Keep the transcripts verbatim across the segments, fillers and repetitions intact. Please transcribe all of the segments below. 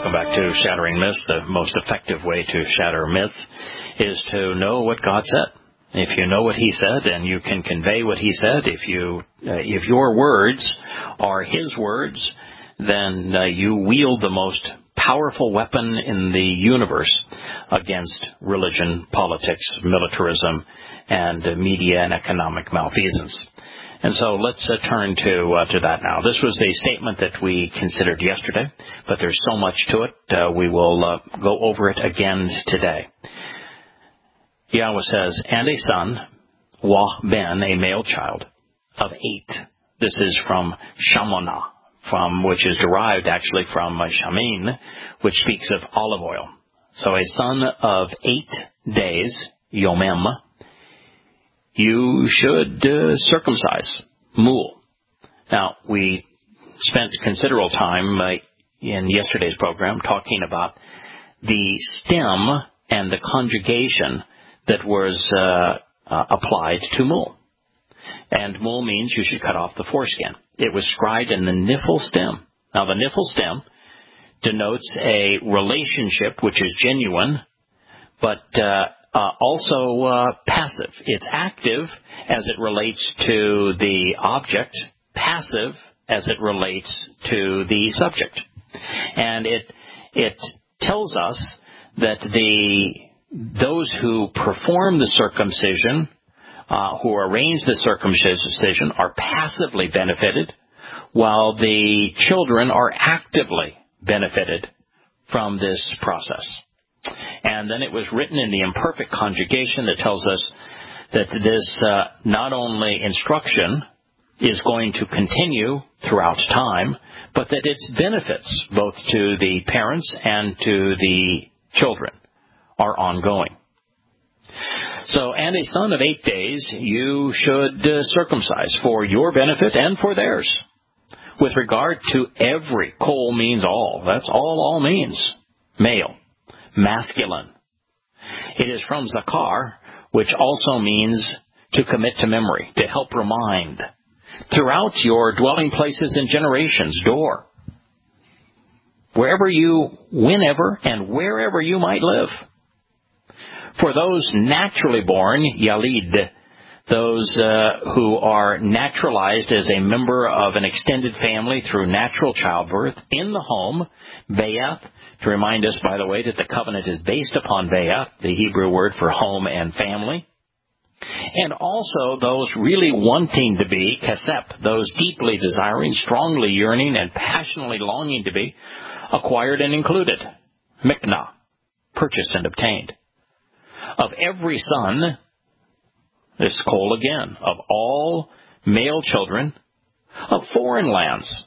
Welcome back to Shattering Myths. The most effective way to shatter myths is to know what God said. If you know what He said and you can convey what He said, if you, uh, if your words are His words, then uh, you wield the most powerful weapon in the universe against religion, politics, militarism, and uh, media and economic malfeasance. And so let's uh, turn to uh, to that now. This was a statement that we considered yesterday, but there's so much to it, uh, we will uh, go over it again today. Yahweh says, and a son, Wah Ben, a male child, of eight. This is from Shamonah, from which is derived actually from uh, Shamin, which speaks of olive oil. So a son of eight days, Yomem, you should uh, circumcise, mul. Now, we spent considerable time uh, in yesterday's program talking about the stem and the conjugation that was uh, uh, applied to mul. And mul means you should cut off the foreskin. It was scribed in the niphal stem. Now, the niphal stem denotes a relationship which is genuine, but uh, Uh, also uh, passive. It's active as it relates to the object, passive as it relates to the subject. And it it tells us that the those who perform the circumcision, uh, who arrange the circumcision, are passively benefited, while the children are actively benefited from this process. And then it was written in the imperfect conjugation that tells us that this uh, not only instruction is going to continue throughout time, but that its benefits, both to the parents and to the children, are ongoing. So, and a son of eight days you should uh, circumcise for your benefit and for theirs. With regard to every, kol means all. That's all all means. Male. Masculine. It is from zakar, which also means to commit to memory, to help remind. Throughout your dwelling places and generations, door. Wherever you, whenever, and wherever you might live. For those naturally born, yalid, those uh, who are naturalized as a member of an extended family through natural childbirth in the home, Be'ath, to remind us, by the way, that the covenant is based upon Be'ath, the Hebrew word for home and family. And also those really wanting to be, Kesep, those deeply desiring, strongly yearning, and passionately longing to be, acquired and included. Miknah, purchased and obtained. Of every son, this kol again, of all male children, of foreign lands,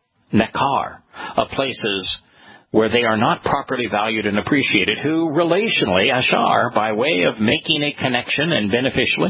Nekar, of places where they are not properly valued and appreciated, who relationally, ashar, by way of making a connection and beneficially,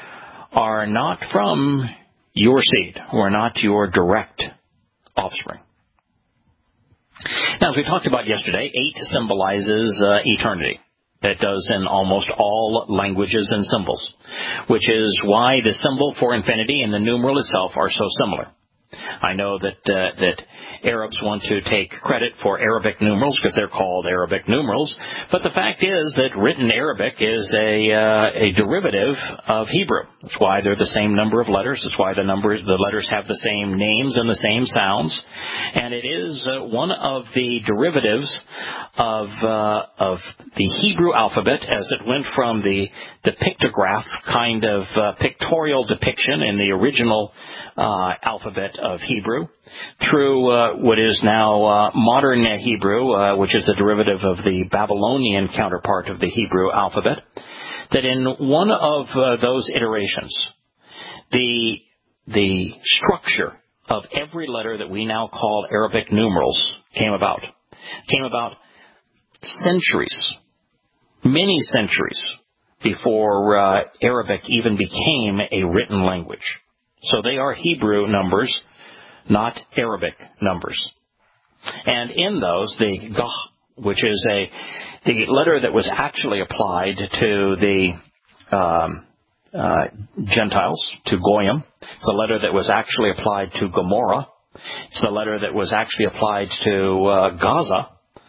are not from your seed, who are not your direct offspring. Now, as we talked about yesterday, eight symbolizes uh, eternity. That does in almost all languages and symbols, which is why the symbol for infinity and the numeral itself are so similar. I know that uh, that Arabs want to take credit for Arabic numerals because they're called Arabic numerals, but the fact is that written Arabic is a uh, a derivative of Hebrew. That's why they're the same number of letters. That's why the numbers the letters have the same names and the same sounds, and it is uh, one of the derivatives of uh, of the Hebrew alphabet as it went from the the pictograph kind of uh, pictorial depiction in the original uh, alphabet of Hebrew through uh, what is now uh, modern Hebrew, uh, which is a derivative of the Babylonian counterpart of the Hebrew alphabet, that in one of uh, those iterations, the the structure of every letter that we now call Arabic numerals came about. Came about centuries, many centuries before uh, Arabic even became a written language. So they are Hebrew numbers, not Arabic numbers. And in those, the gah, which is a the letter that was actually applied to the um, uh, Gentiles, to Goyim. It's the letter that was actually applied to Gomorrah. It's the letter that was actually applied to uh, Gaza.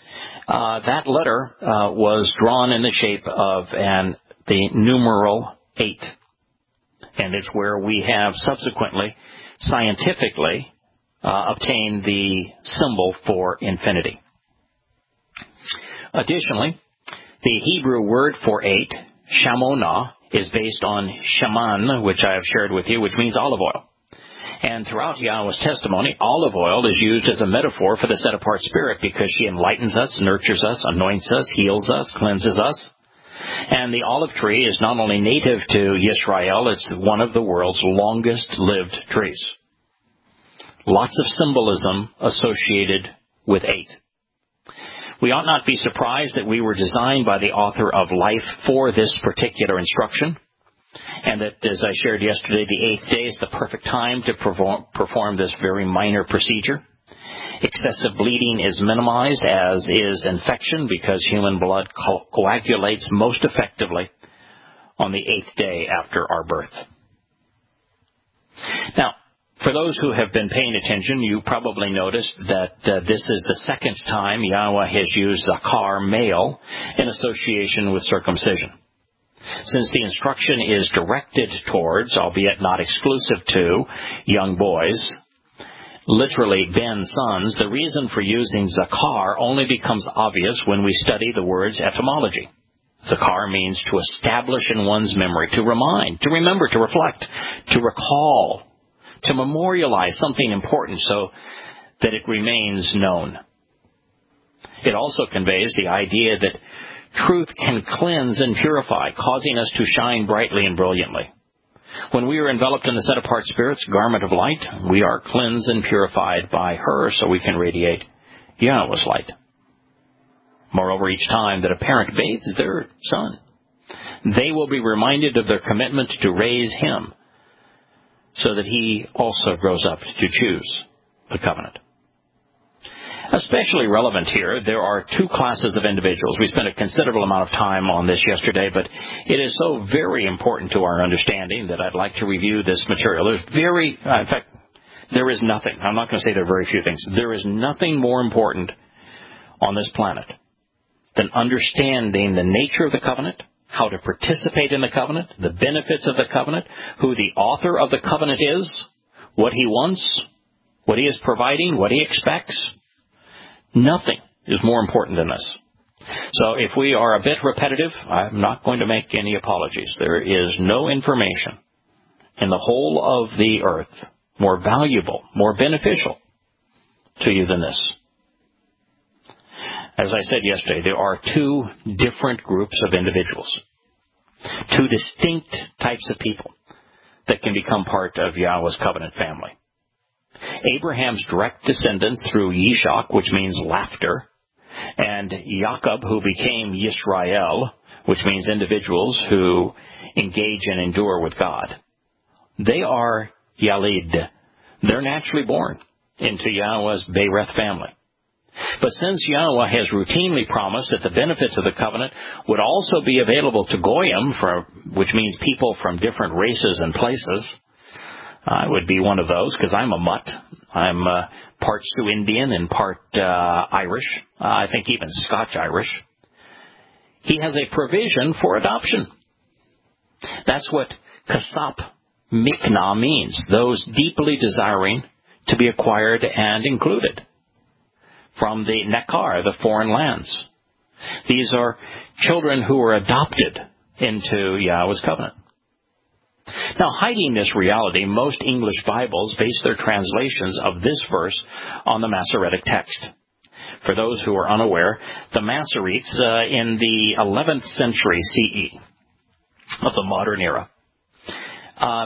Uh, that letter uh, was drawn in the shape of an the numeral eight. And it's where we have subsequently, scientifically, uh, obtained the symbol for infinity. Additionally, the Hebrew word for eight, shamonah, is based on shaman, which I have shared with you, which means olive oil. And throughout Yahweh's testimony, olive oil is used as a metaphor for the set-apart spirit because she enlightens us, nurtures us, anoints us, heals us, cleanses us. And the olive tree is not only native to Yisrael, it's one of the world's longest-lived trees. Lots of symbolism associated with eight. We ought not be surprised that we were designed by the author of life for this particular instruction, and that, as I shared yesterday, the eighth day is the perfect time to perform, perform this very minor procedure. Excessive bleeding is minimized, as is infection, because human blood co- coagulates most effectively on the eighth day after our birth. Now, for those who have been paying attention, you probably noticed that uh, this is the second time Yahweh has used zakar, male, in association with circumcision. Since the instruction is directed towards, albeit not exclusive to, young boys, literally ben sons, the reason for using zakar only becomes obvious when we study the word's etymology. Zakar means to establish in one's memory, to remind, to remember, to reflect, to recall, to memorialize something important so that it remains known. It also conveys the idea that truth can cleanse and purify, causing us to shine brightly and brilliantly. When we are enveloped in the set-apart Spirit's garment of light, we are cleansed and purified by her so we can radiate Yahweh's light. Moreover, each time that a parent bathes their son, they will be reminded of their commitment to raise him so that he also grows up to choose the covenant. Especially relevant here, there are two classes of individuals. We spent a considerable amount of time on this yesterday, but it is so very important to our understanding that I'd like to review this material. There's very, uh, in fact, there is nothing. I'm not going to say there are very few things. There is nothing more important on this planet than understanding the nature of the covenant, how to participate in the covenant, the benefits of the covenant, who the author of the covenant is, what he wants, what he is providing, what he expects. Nothing is more important than this. So if we are a bit repetitive, I'm not going to make any apologies. There is no information in the whole of the earth more valuable, more beneficial to you than this. As I said yesterday, there are two different groups of individuals, two distinct types of people that can become part of Yahweh's covenant family. Abraham's direct descendants through Yishak, which means laughter, and Jacob, who became Yisrael, which means individuals who engage and endure with God. They are Yalid. They're naturally born into Yahweh's Beireth family. But since Yahweh has routinely promised that the benefits of the covenant would also be available to Goyim, for, which means people from different races and places, I would be one of those because I'm a mutt. I'm uh, part Sioux Indian and part uh, Irish. Uh, I think even Scotch-Irish. He has a provision for adoption. That's what kasap mikna means, those deeply desiring to be acquired and included from the nekar, the foreign lands. These are children who are adopted into Yahweh's covenant. Now, hiding this reality, most English Bibles base their translations of this verse on the Masoretic text. For those who are unaware, the Masoretes uh, in the eleventh century C E of the modern era uh,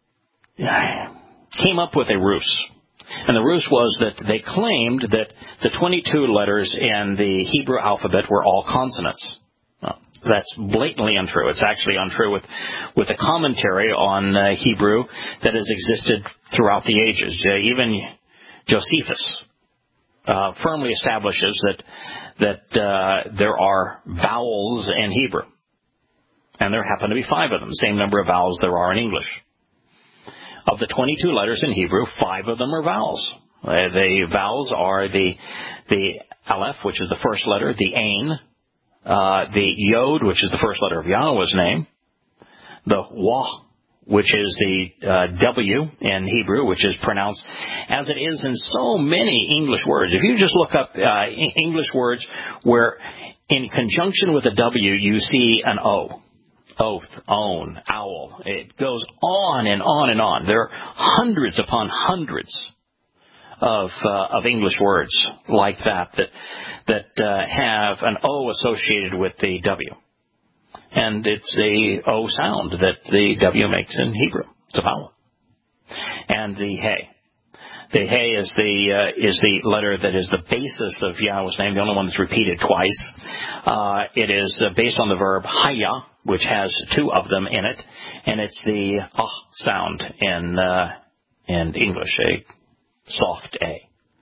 came up with a ruse. And the ruse was that they claimed that the twenty-two letters in the Hebrew alphabet were all consonants. Well, that's blatantly untrue. It's actually untrue with, with a commentary on uh, Hebrew that has existed throughout the ages. Uh, even Josephus uh, firmly establishes that that uh, there are vowels in Hebrew. And there happen to be five of them, the same number of vowels there are in English. Of the twenty-two letters in Hebrew, five of them are vowels. Uh, the vowels are the the Aleph, which is the first letter, the Ain, uh, the Yod, which is the first letter of Yahweh's name, the Wah, which is the uh, W in Hebrew, which is pronounced as it is in so many English words. If you just look up uh, English words where in conjunction with a W you see an O, oath, own, owl, it goes on and on and on. There are hundreds upon hundreds of uh, of English words like that that, that uh, have an O associated with the W. And it's a O sound that the W makes in Hebrew. It's a vowel. And the Hey. The Hey is the uh, is the letter that is the basis of Yahweh's name, the only one that's repeated twice. Uh, it is uh, based on the verb Haya, which has two of them in it, and it's the Ah sound in uh, in English, a soft A.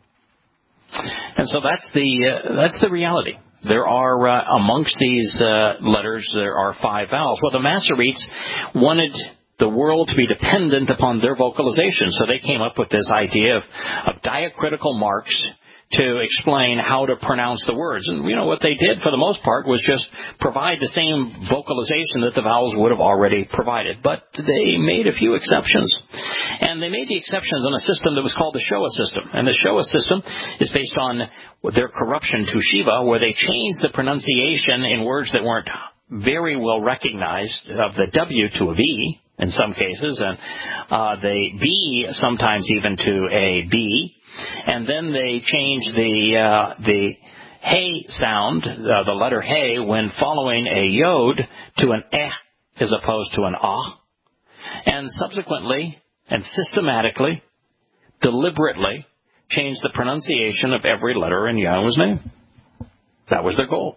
And so that's the uh, that's the reality. There are, uh, amongst these uh, letters, there are five vowels. Well, the Masoretes wanted the world to be dependent upon their vocalization, so they came up with this idea of, of diacritical marks to explain how to pronounce the words. And, you know, what they did for the most part was just provide the same vocalization that the vowels would have already provided. But they made a few exceptions. And they made the exceptions on a system that was called the Shoah system. And the Shoah system is based on their corruption to Shiva, where they changed the pronunciation in words that weren't very well recognized of the W to a V in some cases, and uh, the B sometimes even to a B. And then they changed the uh, the Hey sound, uh, the letter Hey, when following a Yod to an Eh as opposed to an Ah. And subsequently and systematically, deliberately, changed the pronunciation of every letter in Yahweh's name. That was their goal.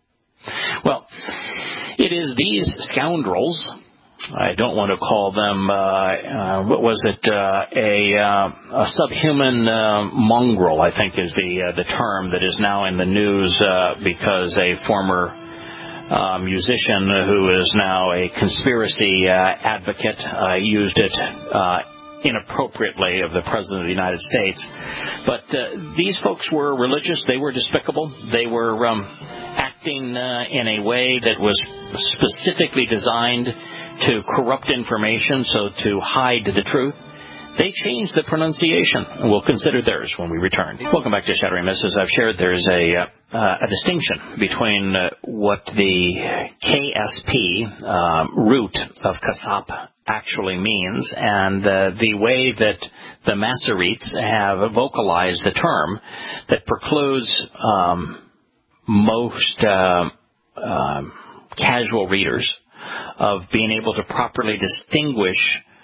Well, it is these scoundrels, I don't want to call them, uh, uh, what was it, uh, a, uh, a subhuman uh, mongrel, I think is the uh, the term that is now in the news uh, because a former uh, musician who is now a conspiracy uh, advocate uh, used it uh, inappropriately of the President of the United States. But uh, these folks were religious. They were despicable. They were um, acting uh, in a way that was specifically designed to corrupt information, so to hide the truth. They changed the pronunciation, and we'll consider theirs when we return. Welcome back to Shattering Myths. As I've shared, there's a, uh, a distinction between uh, what the K S P uh, root of Kasap actually means and uh, the way that the Masoretes have vocalized the term that precludes um, most uh, uh, casual readers of being able to properly distinguish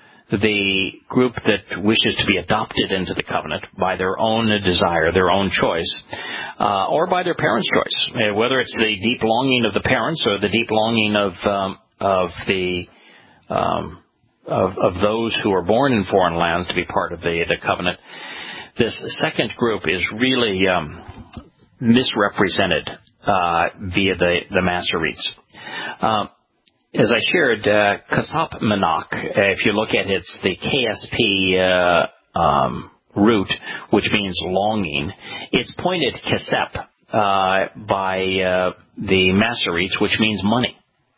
the group that wishes to be adopted into the covenant by their own desire, their own choice, uh, or by their parents' choice, uh, whether it's the deep longing of the parents or the deep longing of um, of the um, of, of those who are born in foreign lands to be part of the, the covenant. This second group is really um, misrepresented uh, via the the Masoretes. Um, As I shared, uh, Kasap Manak, uh, if you look at it, it's the K S P uh, um, root, which means longing. It's pointed Kesep uh, by uh, the Masoretes, which means money.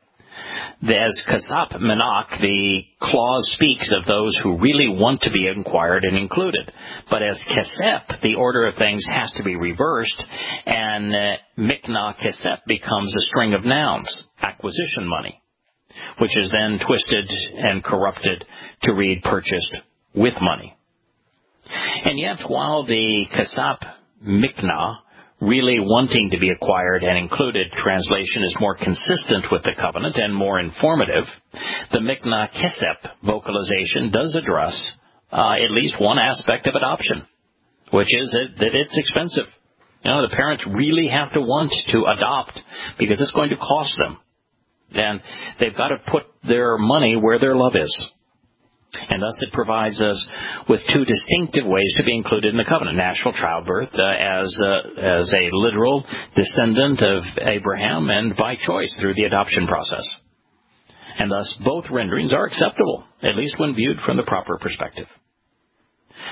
As Kasap Manak, the clause speaks of those who really want to be inquired and included. But as Kesep, the order of things has to be reversed, and uh, Mikna Kesep becomes a string of nouns, acquisition money, which is then twisted and corrupted to read purchased with money. And yet, while the Kasap Mikna, really wanting to be acquired and included translation is more consistent with the covenant and more informative, the Mikna Kesep vocalization does address uh, at least one aspect of adoption, which is that, that it's expensive. You know, the parents really have to want to adopt because it's going to cost them. And they've got to put their money where their love is. And thus it provides us with two distinctive ways to be included in the covenant. Natural childbirth uh, as, uh, as a literal descendant of Abraham, and by choice through the adoption process. And thus both renderings are acceptable, at least when viewed from the proper perspective.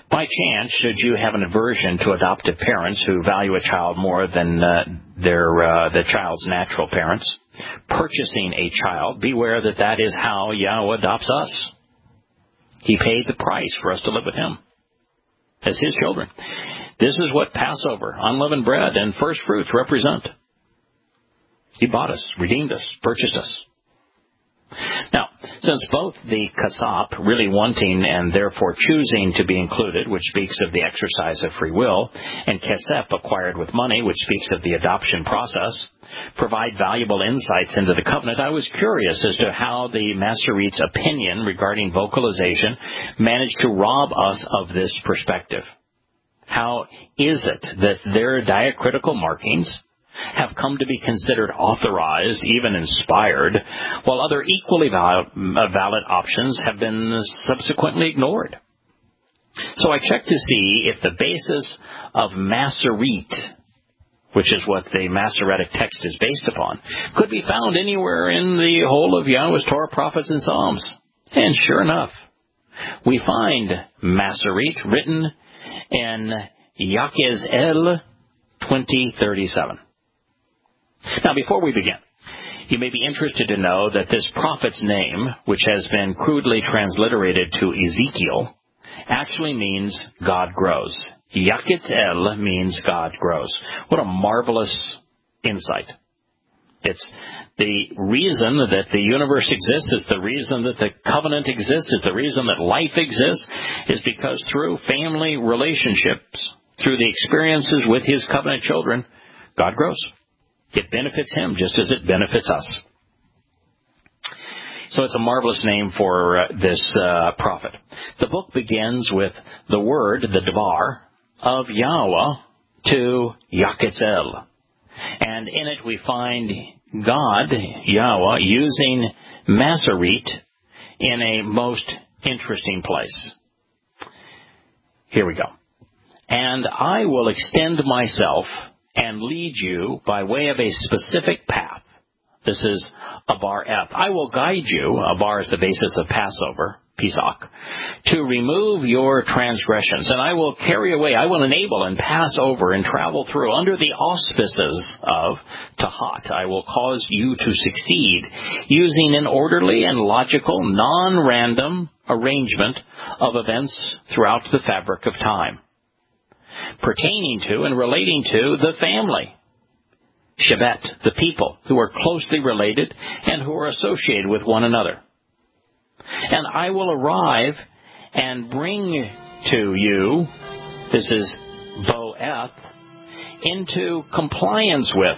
By chance, should you have an aversion to adoptive parents who value a child more than uh, their uh, the child's natural parents, purchasing a child, beware that that is how Yahweh adopts us. He paid the price for us to live with Him as His children. This is what Passover, unleavened bread, and first fruits represent. He bought us, redeemed us, purchased us. Now, since both the kasap, really wanting and therefore choosing to be included, which speaks of the exercise of free will, and kesep, acquired with money, which speaks of the adoption process, provide valuable insights into the covenant, I was curious as to how the Masorete's opinion regarding vocalization managed to rob us of this perspective. How is it that their diacritical markings have come to be considered authorized, even inspired, while other equally valid, valid options have been subsequently ignored? So I checked to see if the basis of Masorete, which is what the Masoretic text is based upon, could be found anywhere in the whole of Yahweh's Torah, prophets, and Psalms. And sure enough, we find Masorete written in Yakezel twenty thirty-seven. Now, before we begin, you may be interested to know that this prophet's name, which has been crudely transliterated to Ezekiel, actually means God grows. Yaketzel means God grows. What a marvelous insight. It's the reason that the universe exists, is the reason that the covenant exists, is the reason that life exists, is because through family relationships, through the experiences with His covenant children, God grows. It benefits Him just as it benefits us. So it's a marvelous name for uh, this uh, prophet. The book begins with the word, the Devar, of Yahweh to Yaketzel. And in it we find God, Yahweh, using Masorete in a most interesting place. Here we go. And I will extend myself and lead you by way of a specific path. This is Abar Eth. I will guide you, Abar is the basis of Passover, Pesach, to remove your transgressions. And I will carry away, I will enable and pass over and travel through under the auspices of Tahat. I will cause you to succeed using an orderly and logical, non-random arrangement of events throughout the fabric of time, pertaining to and relating to the family, Shevet, the people who are closely related and who are associated with one another. And I will arrive and bring to you, this is Boeth, into compliance with,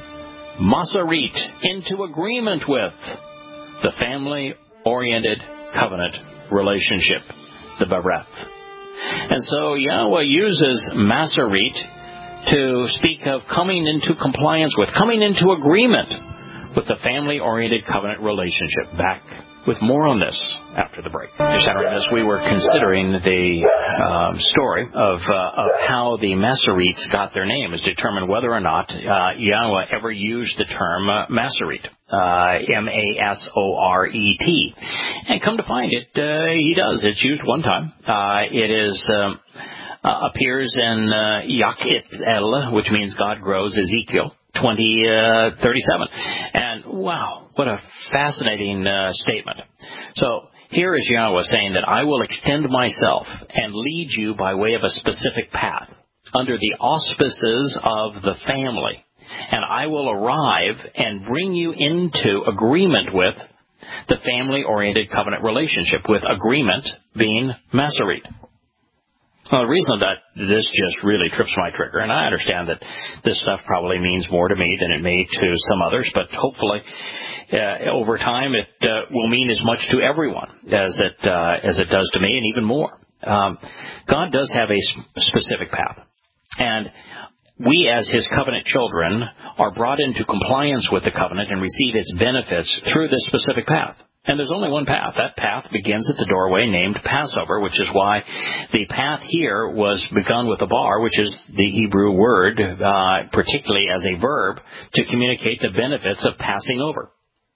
Masoret, into agreement with, the family-oriented covenant relationship, the Bereth. And so Yahweh uses Masoret to speak of coming into compliance with, coming into agreement with the family-oriented covenant relationship. Back with more on this after the break. Just after this, we were considering the um, story of, uh, of how the Masoretes got their name, is determined whether or not uh, Yahweh ever used the term uh, Masorete, uh, M A S O R E T. And come to find it, uh, he does. It's used one time. Uh, it is... Um, Uh, appears in uh, Yaketzel, which means God grows, Ezekiel twenty thirty-seven. And wow, what a fascinating uh, statement. So here is Yahweh saying that I will extend myself and lead you by way of a specific path under the auspices of the family. And I will arrive and bring you into agreement with the family-oriented covenant relationship, with agreement being Masorete. Well, the reason that this just really trips my trigger, and I understand that this stuff probably means more to me than it may to some others, but hopefully uh, over time it uh, will mean as much to everyone as it uh, as it does to me, and even more. Um, God does have a specific path, and we as His covenant children are brought into compliance with the covenant and receive its benefits through this specific path. And there's only one path. That path begins at the doorway named Passover, which is why the path here was begun with a bar, which is the Hebrew word, uh, particularly as a verb, to communicate the benefits of passing over.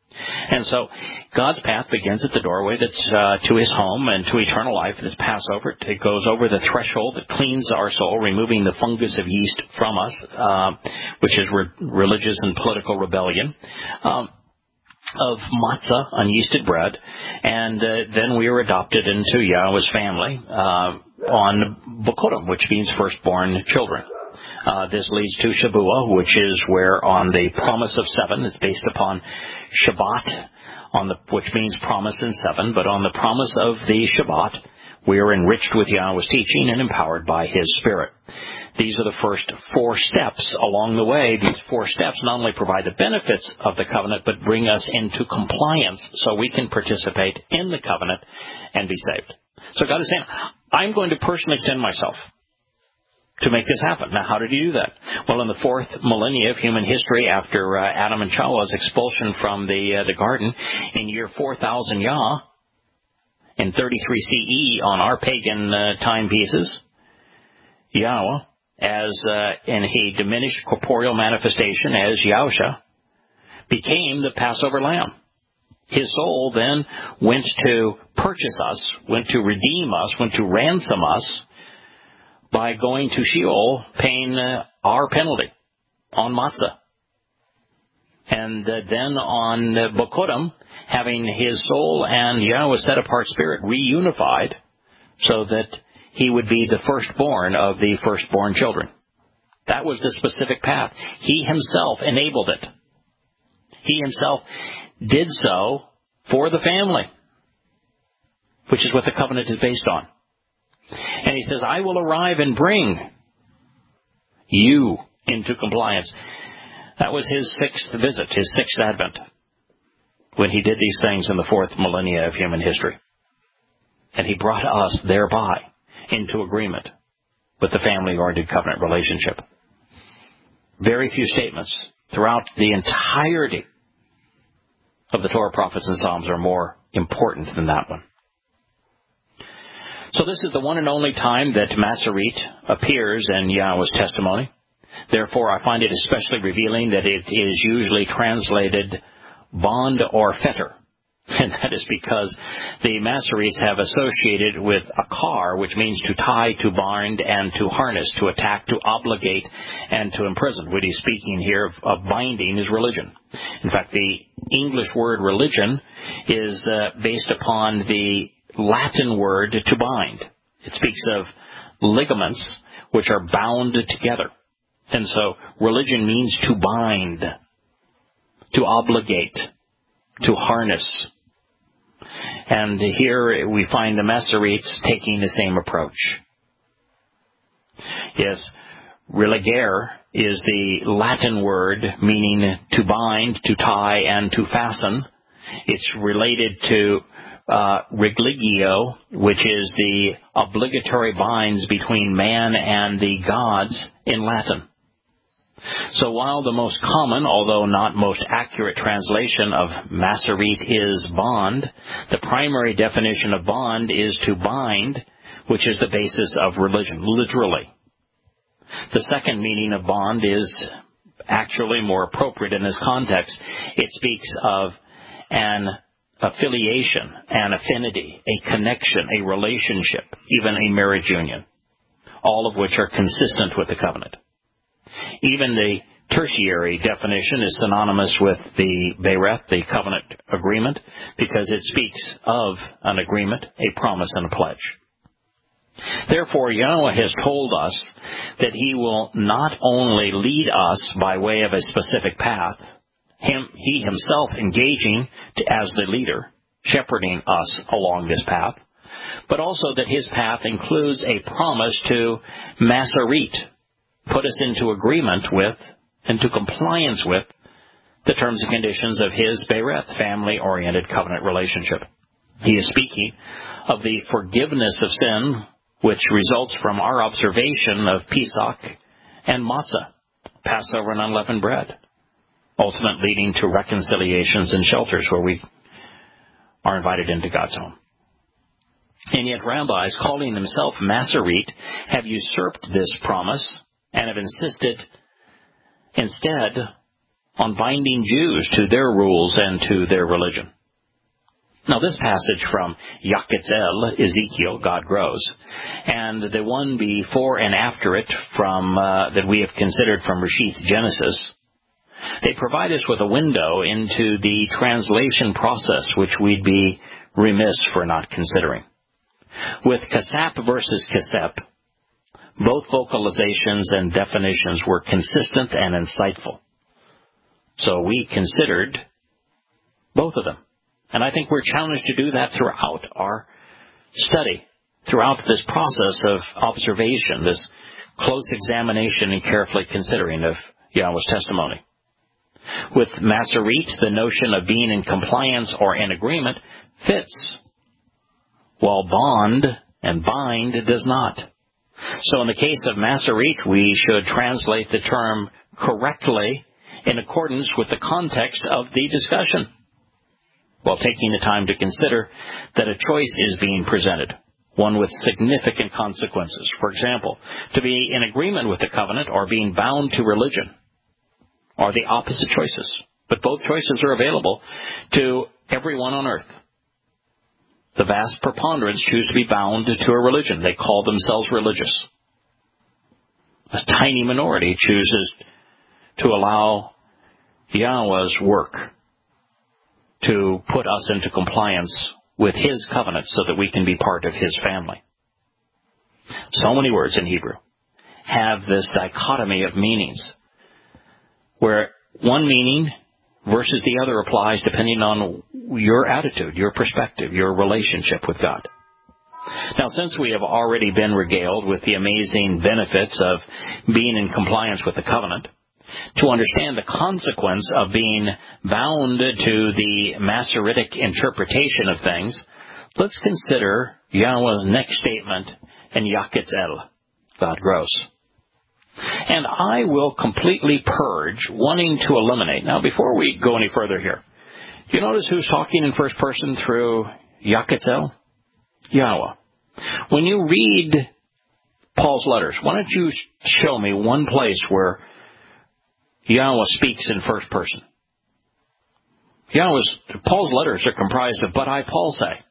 And so God's path begins at the doorway that's uh, to his home and to eternal life. This Passover, it goes over the threshold that cleans our soul, removing the fungus of yeast from us, uh, which is re- religious and political rebellion, um, of matzah, unyeasted bread, and uh, then we are adopted into Yahweh's family uh, on Bokurim, which means firstborn children. Uh, this leads to Shabuah, which is where on the promise of seven, it's based upon Shabbat, on the, which means promise in seven, but on the promise of the Shabbat, we are enriched with Yahweh's teaching and empowered by his Spirit. These are the first four steps along the way. These four steps not only provide the benefits of the covenant, but bring us into compliance so we can participate in the covenant and be saved. So God is saying, I'm going to personally extend myself to make this happen. Now, how did he do that? Well, in the fourth millennia of human history, after uh, Adam and Chawah's expulsion from the uh, the garden, in year four thousand Yah, in thirty-three C E on our pagan uh, timepieces, Yahweh, as uh, in he diminished corporeal manifestation as Yahusha, became the Passover lamb. His soul then went to purchase us, went to redeem us, went to ransom us, by going to Sheol, paying uh, our penalty on matzah. And uh, then on uh, Bokurim, having his soul and Yahweh's set-apart spirit reunified so that he would be the firstborn of the firstborn children. That was the specific path. He himself enabled it. He himself did so for the family, which is what the covenant is based on. And he says, I will arrive and bring you into compliance. That was his sixth visit, his sixth advent, when he did these things in the fourth millennia of human history. And he brought us thereby into agreement with the family-oriented covenant relationship. Very few statements throughout the entirety of the Torah, prophets, and Psalms are more important than that one. So this is the one and only time that Masoret appears in Yahweh's testimony. Therefore, I find it especially revealing that it is usually translated bond or fetter. And that is because the Masoretes have associated with a car, which means to tie, to bind, and to harness, to attack, to obligate, and to imprison. What he's speaking here of, of binding is religion. In fact, the English word religion is uh, based upon the Latin word to bind. It speaks of ligaments which are bound together. And so religion means to bind, to obligate, to harness. And here we find the Masoretes taking the same approach. Yes, religare is the Latin word meaning to bind, to tie, and to fasten. It's related to Uh, religio, which is the obligatory binds between man and the gods in Latin. So while the most common, although not most accurate translation of Masoret is bond, the primary definition of bond is to bind, which is the basis of religion, literally. The second meaning of bond is actually more appropriate in this context. It speaks of an affiliation, an affinity, a connection, a relationship, even a marriage union, all of which are consistent with the covenant. Even the tertiary definition is synonymous with the Bereth, the covenant agreement, because it speaks of an agreement, a promise, and a pledge. Therefore, Yahweh has told us that he will not only lead us by way of a specific path, Him, he himself engaging to, as the leader, shepherding us along this path, but also that his path includes a promise to Masoret, put us into agreement with, into compliance with, the terms and conditions of his Bereth, family-oriented covenant relationship. He is speaking of the forgiveness of sin, which results from our observation of Pesach and Matzah, Passover and unleavened bread, ultimately leading to reconciliations and shelters where we are invited into God's home. And yet rabbis, calling themselves Masoret, have usurped this promise and have insisted instead on binding Jews to their rules and to their religion. Now, this passage from Yaketzel, Ezekiel, God grows, and the one before and after it from uh, that we have considered from Reshith, Genesis, they provide us with a window into the translation process, which we'd be remiss for not considering. With Kasap versus Kasep, both vocalizations and definitions were consistent and insightful. So we considered both of them. And I think we're challenged to do that throughout our study, throughout this process of observation, this close examination and carefully considering of Yahweh's testimony. With Masoret, the notion of being in compliance or in agreement fits, while bond and bind does not. So in the case of Masoret, we should translate the term correctly in accordance with the context of the discussion, while taking the time to consider that a choice is being presented, one with significant consequences. For example, to be in agreement with the covenant or being bound to religion are the opposite choices, but both choices are available to everyone on earth. The vast preponderance choose to be bound to a religion. They call themselves religious. A tiny minority chooses to allow Yahweh's work to put us into compliance with His covenant so that we can be part of His family. So many words in Hebrew have this dichotomy of meanings, where one meaning versus the other applies depending on your attitude, your perspective, your relationship with God. Now, since we have already been regaled with the amazing benefits of being in compliance with the covenant, to understand the consequence of being bound to the Masoretic interpretation of things, let's consider Yahweh's next statement in Yaketzel, God grows. And I will completely purge, wanting to eliminate. Now, before we go any further here, do you notice who's talking in first person through Yaketzel? Yahweh. When you read Paul's letters, why don't you show me one place where Yahweh speaks in first person? Yahweh's, Paul's letters are comprised of but I, Paul, say.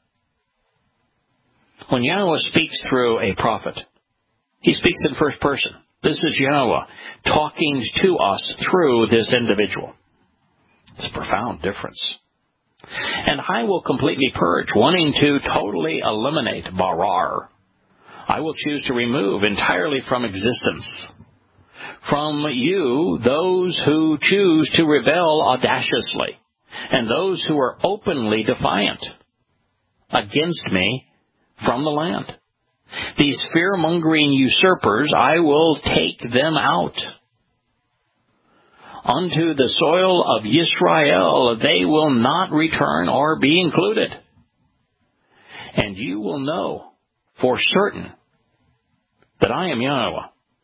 When Yahweh speaks through a prophet, He speaks in first person. This is Yahweh talking to us through this individual. It's a profound difference. And I will completely purge, wanting to totally eliminate barar. I will choose to remove entirely from existence from you those who choose to rebel audaciously, and those who are openly defiant against me from the land. These fear-mongering usurpers, I will take them out. Unto the soil of Yisrael they will not return or be included. And you will know for certain that I am Yahweh.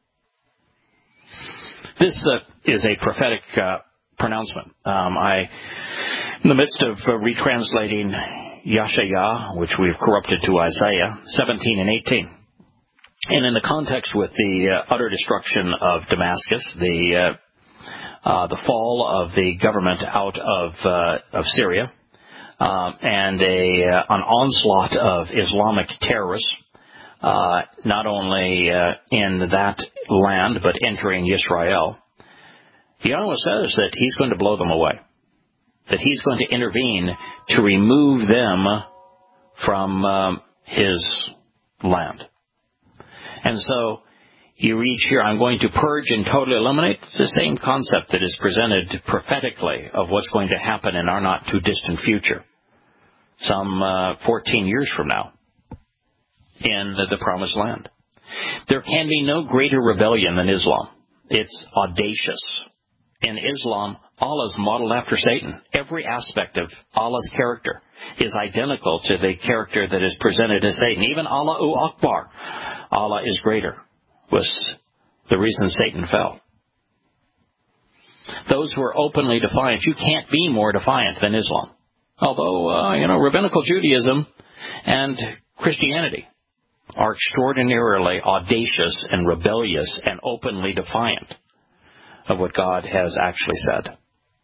This uh, is a prophetic uh, pronouncement. Um, I, in the midst of uh, retranslating Yashayah, which we've corrupted to Isaiah seventeen and eighteen, and in the context with the uh, utter destruction of Damascus, the uh, uh, the fall of the government out of uh, of Syria, uh, and a uh, an onslaught of Islamic terrorists, uh, not only uh, in that land but entering Israel. Yahweh says that He's going to blow them away, that He's going to intervene to remove them from um, His land. And so you read here, I'm going to purge and totally eliminate. It's the same concept that is presented prophetically of what's going to happen in our not too distant future, some uh, fourteen years from now, in the, the Promised Land. There can be no greater rebellion than Islam. It's audacious. In Islam, Allah is modeled after Satan. Every aspect of Allah's character is identical to the character that is presented as Satan. Even Allahu Akbar, Allah is greater, was the reason Satan fell. Those who are openly defiant, you can't be more defiant than Islam. Although, uh, you know, Rabbinical Judaism and Christianity are extraordinarily audacious and rebellious and openly defiant of what God has actually said.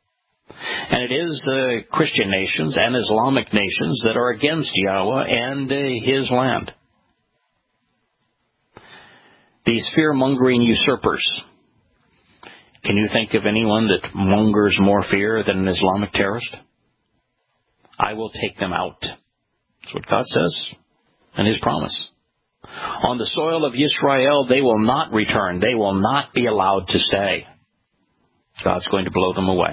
And it is the Christian nations and Islamic nations that are against Yahweh and uh, His land. These fear-mongering usurpers. Can you think of anyone that mongers more fear than an Islamic terrorist? I will take them out. That's what God says and His promise. On the soil of Israel, they will not return. They will not be allowed to stay. God's going to blow them away.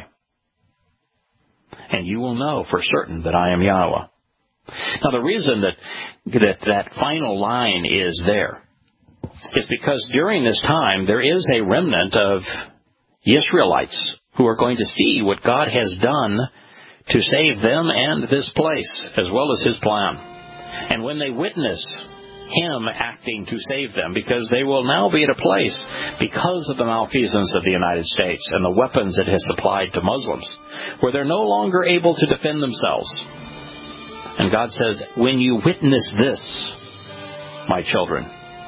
And you will know for certain that I am Yahweh. Now, the reason that that, that final line is there is because during this time, there is a remnant of Israelites who are going to see what God has done to save them and this place, as well as His plan. And when they witness Him acting to save them, because they will now be at a place, because of the malfeasance of the United States and the weapons it has supplied to Muslims, where they're no longer able to defend themselves. And God says, when you witness this, my children,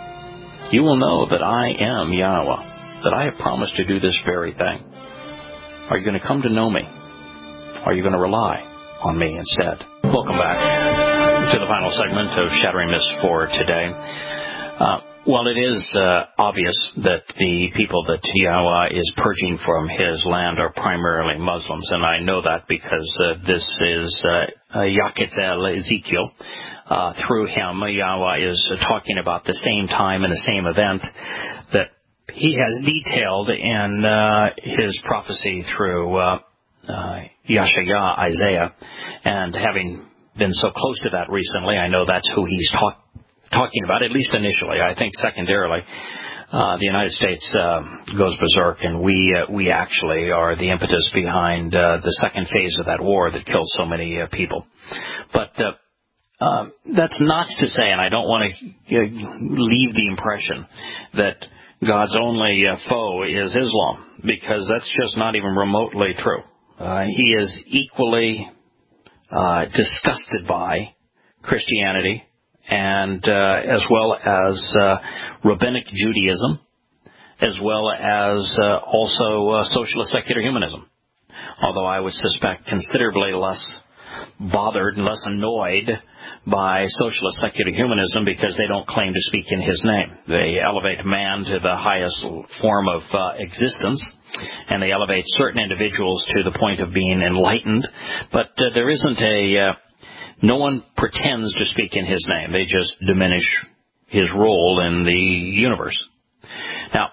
you will know that I am Yahweh, that I have promised to do this very thing. Are you going to come to know me? Are you going to rely on me instead? Welcome back to the final segment of Shattering Myths for today. Uh, well, it is uh, obvious that the people that Yahweh is purging from His land are primarily Muslims, and I know that because uh, this is uh, uh, Yaqetzel Ezekiel. Uh, through him, Yahweh is talking about the same time and the same event that He has detailed in uh, His prophecy through uh, uh, Yashaya, Isaiah, and having been so close to that recently, I know that's who He's talk, talking about, at least initially. I think secondarily, uh, the United States uh, goes berserk, and we uh, we actually are the impetus behind uh, the second phase of that war that killed so many uh, people. But uh, uh, that's not to say, and I don't want to uh, leave the impression that God's only uh, foe is Islam, because that's just not even remotely true. Uh, he is equally uh, disgusted by Christianity, and uh, as well as uh, rabbinic Judaism, as well as uh, also uh, socialist secular humanism. Although I would suspect considerably less bothered and less annoyed by socialist secular humanism, because they don't claim to speak in His name. They elevate man to the highest form of uh, existence, and they elevate certain individuals to the point of being enlightened. But uh, there isn't a... Uh, no one pretends to speak in His name. They just diminish His role in the universe. Now,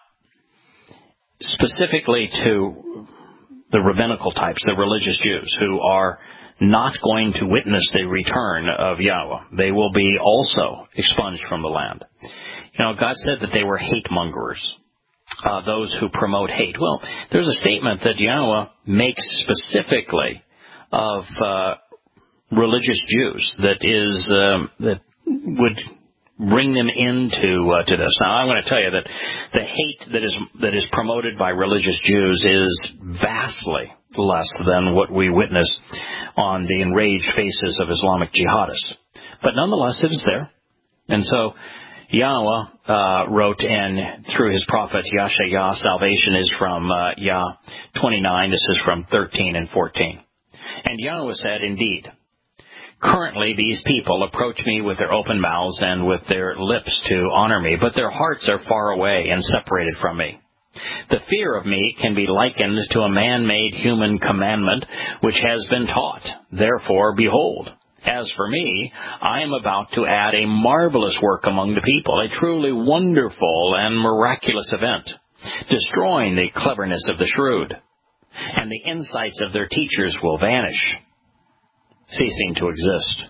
specifically to the rabbinical types, the religious Jews, who are not going to witness the return of Yahweh. They will be also expunged from the land. You know, God said that they were hate mongers, uh, those who promote hate. Well, there's a statement that Yahweh makes specifically of uh, religious Jews that is um, that would bring them into uh, to this. Now, I'm going to tell you that the hate that is that is promoted by religious Jews is vastly less than what we witness on the enraged faces of Islamic jihadists. But nonetheless, it is there. And so Yahweh uh, wrote in, through His prophet Yashaya, salvation is from uh, Yah twenty-nine. This is from thirteen and fourteen. And Yahweh said, indeed, currently these people approach me with their open mouths and with their lips to honor me, but their hearts are far away and separated from me. The fear of me can be likened to a man-made human commandment which has been taught. Therefore, behold, as for me, I am about to add a marvelous work among the people, a truly wonderful and miraculous event, destroying the cleverness of the shrewd, and the insights of their teachers will vanish, ceasing to exist.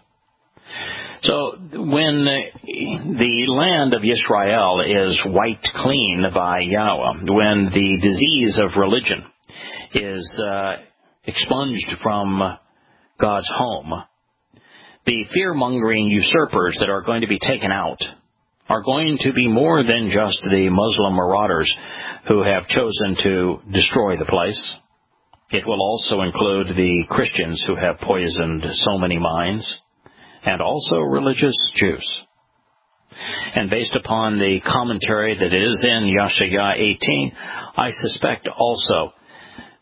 So when the land of Israel is wiped clean by Yahweh, when the disease of religion is uh, expunged from God's home, the fear-mongering usurpers that are going to be taken out are going to be more than just the Muslim marauders who have chosen to destroy the place. It will also include the Christians who have poisoned so many minds, and also religious Jews. And based upon the commentary that is in Yashaya eighteen, I suspect also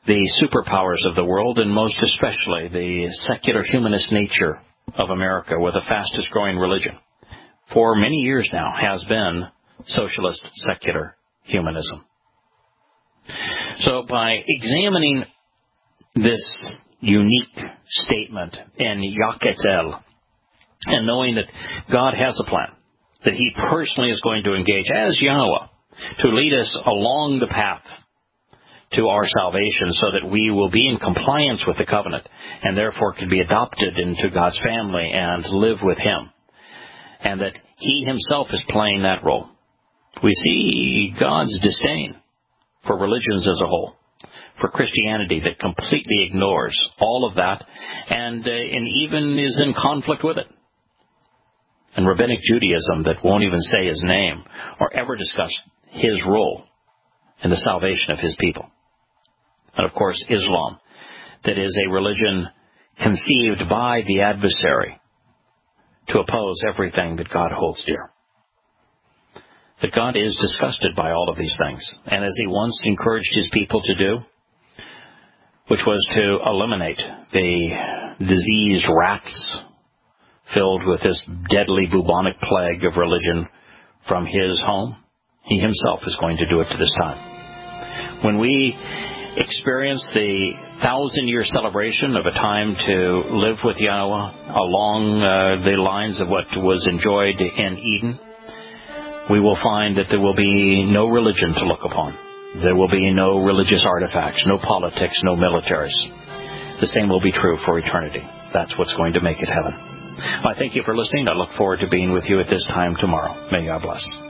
the superpowers of the world, and most especially the secular humanist nature of America, with the fastest growing religion for many years now has been socialist secular humanism. So by examining this unique statement in Yaquetzal and knowing that God has a plan, that He personally is going to engage as Yahweh to lead us along the path to our salvation so that we will be in compliance with the covenant and therefore can be adopted into God's family and live with Him, and that He Himself is playing that role. We see God's disdain for religions as a whole, for Christianity that completely ignores all of that and, uh, and even is in conflict with it, and Rabbinic Judaism that won't even say His name or ever discuss His role in the salvation of His people. And, of course, Islam, that is a religion conceived by the adversary to oppose everything that God holds dear. That God is disgusted by all of these things. And as He once encouraged His people to do, which was to eliminate the diseased rats filled with this deadly bubonic plague of religion from His home, He Himself is going to do it to this time. When we experience the thousand-year celebration of a time to live with Yahweh along uh, the lines of what was enjoyed in Eden, we will find that there will be no religion to look upon. There will be no religious artifacts, no politics, no militaries. The same will be true for eternity. That's what's going to make it heaven. I thank you for listening. I look forward to being with you at this time tomorrow. May God bless.